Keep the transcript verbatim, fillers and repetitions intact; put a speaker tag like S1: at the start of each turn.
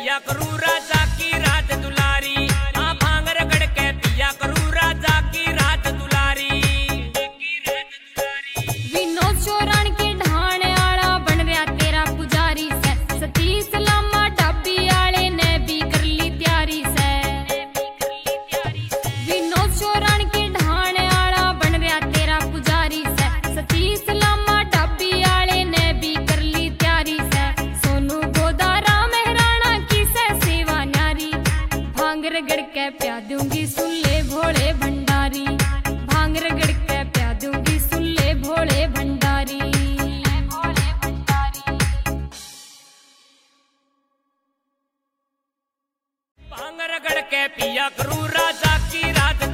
S1: पिया करूँ राजा की रात दुलारी, हाँ भांग रगड़ के पिया करूँ राजा की रात दुलारी।
S2: विनोद चौरान के ढाणे आला बन रहा तेरा पुजारी से, सतीश लामा ढाबी आले ने भी कर ली तैयारी से। विनोद चौरान के ढाणे आला बन रहा तेरा पुजारी से, सतीश लामा ढाबी आले ने भी कर ली तैयारी से। सोनू गोदारा मेहराना की से सेवा न्यारी, भांग रगड़ के प्या दूंगी सुन ले भोले भंडारी, भांग रगड़ के प्या दूंगी सुन ले भोले भंडारी।
S1: भांग रगड़ के पिया करूँ राजा की रात